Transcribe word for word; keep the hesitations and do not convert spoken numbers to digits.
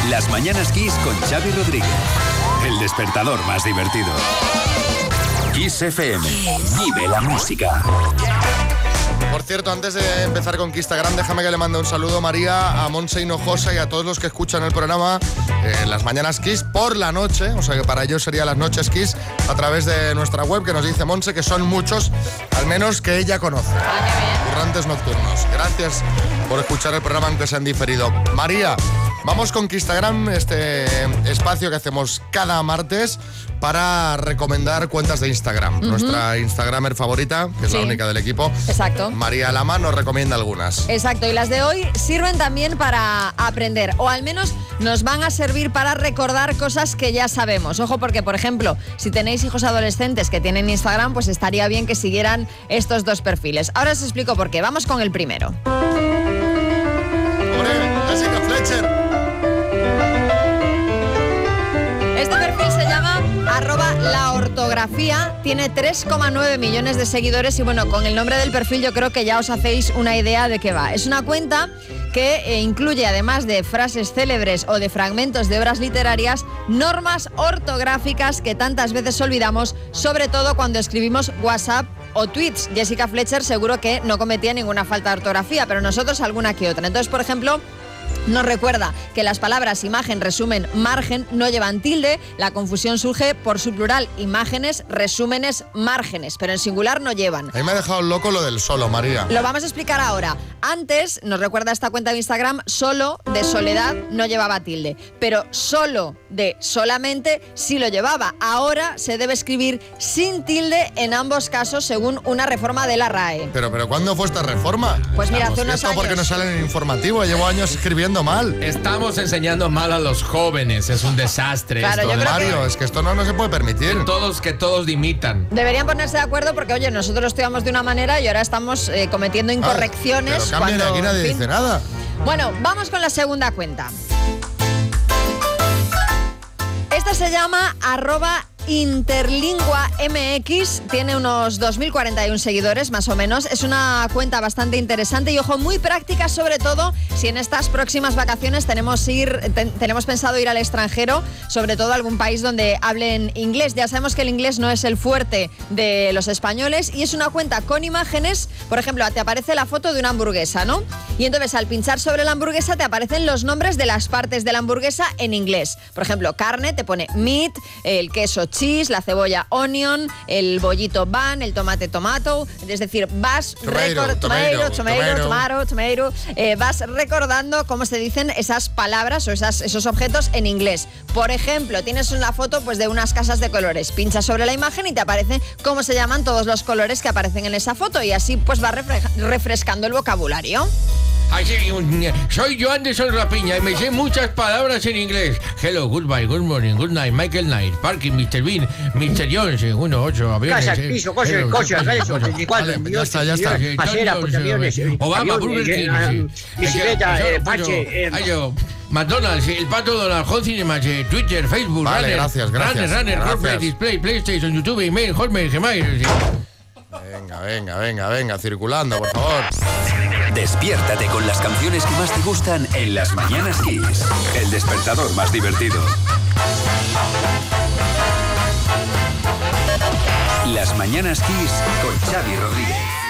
Las Mañanas Kiss con Xavi Rodríguez. El despertador más divertido. Kiss F M. Vive la música. Por cierto, antes de empezar con Instagram, déjame que le mande un saludo, María, a Monse Hinojosa y a todos los que escuchan el programa eh, Las Mañanas Kiss por la noche, o sea que para ellos sería Las Noches Kiss, a través de nuestra web, que nos dice Monse que son muchos, al menos que ella conoce. Currantes nocturnos. Gracias por escuchar el programa, aunque se han diferido. María, vamos con Instagram, este espacio que hacemos cada martes para recomendar cuentas de Instagram. Uh-huh. Nuestra Instagramer favorita, que es sí. la única del equipo. Exacto. María Lama nos recomienda algunas. Exacto, y las de hoy sirven también para aprender, o al menos nos van a servir para recordar cosas que ya sabemos. Ojo, porque, por ejemplo, si tenéis hijos adolescentes que tienen Instagram, pues estaría bien que siguieran estos dos perfiles. Ahora os explico por qué. Vamos con el primero. ¡Hombre, Jessica Fletcher! Este perfil se llama arroba la ortografía, tiene tres coma nueve millones de seguidores y bueno, con el nombre del perfil yo creo que ya os hacéis una idea de qué va. Es una cuenta que eh, incluye, además de frases célebres o de fragmentos de obras literarias, normas ortográficas que tantas veces olvidamos, sobre todo cuando escribimos WhatsApp o tweets. Jessica Fletcher seguro que no cometía ninguna falta de ortografía, pero nosotros alguna que otra. Entonces, por ejemplo, nos recuerda que las palabras imagen, resumen, margen no llevan tilde. La confusión surge por su plural, imágenes, resúmenes, márgenes, pero en singular no llevan. A mí me ha dejado loco lo del solo, María. Lo vamos a explicar ahora. Antes, nos recuerda esta cuenta de Instagram, solo de soledad no llevaba tilde, pero solo de solamente sí lo llevaba. Ahora se debe escribir sin tilde en ambos casos, según una reforma de la R A E. Pero, pero ¿cuándo fue esta reforma? Pues mira, hace unos esto años. Porque no sale en el informativo, llevo años escribiendo mal. Estamos enseñando mal a los jóvenes, es un desastre. Claro, esto, yo creo Mario, que... es que esto no, no se puede permitir. Que todos, que todos imitan. Deberían ponerse de acuerdo porque, oye, nosotros estudiamos de una manera y ahora estamos eh, cometiendo incorrecciones. Ah, pero cambien, cuando, aquí nadie en fin. dice nada. Bueno, vamos con la segunda cuenta. Esta se llama arroba Interlingua M X, tiene unos dos mil cuarenta y uno seguidores más o menos. Es una cuenta bastante interesante y, ojo, muy práctica, sobre todo si en estas próximas vacaciones tenemos ir ten, tenemos pensado ir al extranjero, sobre todo a algún país donde hablen inglés. Ya sabemos que el inglés no es el fuerte de los españoles y es una cuenta con imágenes. Por ejemplo, te aparece la foto de una hamburguesa, ¿no? Y entonces al pinchar sobre la hamburguesa te aparecen los nombres de las partes de la hamburguesa en inglés. Por ejemplo, carne te pone meat, el queso cheese, la cebolla onion, el bollito bun, el tomate tomato, es decir, vas tomato, recor- tomato, tomato, tomato, tomato, tomato, eh, vas recordando cómo se dicen esas palabras o esas, esos objetos en inglés. Por ejemplo, tienes una foto pues de unas casas de colores, pinchas sobre la imagen y te aparece cómo se llaman todos los colores que aparecen en esa foto y así pues vas refre- refrescando el vocabulario. Así, soy Joan de Sol Rapiña y me sé muchas palabras en inglés. Hello, goodbye, good morning, good night, Michael Knight, Parking, mister Bean, mister Jones, uno, ocho, aviones. Casa, piso, coche, coche, eso, veinticuatro, ya está, ya está. Pasera, portaaviones, Obama, Burger King, bicicleta, parche, McDonald's, el Pato Donald, Home Cinemas, Twitter, Facebook, vale, Runner, gracias, gracias, Runner, Runner, gracias. Corporate Display, PlayStation, YouTube, Email, Hotmail, Gmail. Venga, venga, venga, venga, circulando, por favor. Despiértate con las canciones que más te gustan en Las Mañanas Kiss. El despertador más divertido. Las Mañanas Kiss con Xavi Rodríguez.